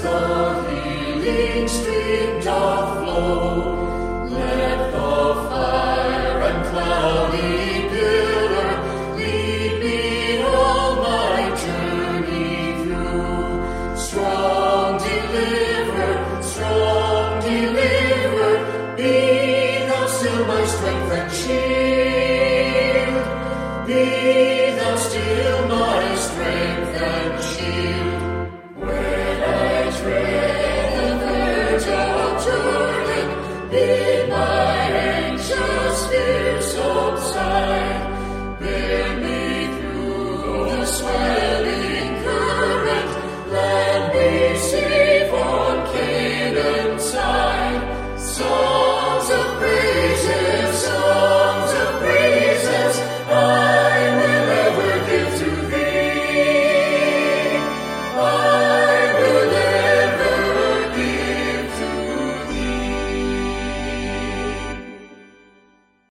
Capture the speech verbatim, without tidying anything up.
the healing stream doth flow, let the fire and cloudy pillar lead me all my journey through. Strong deliverance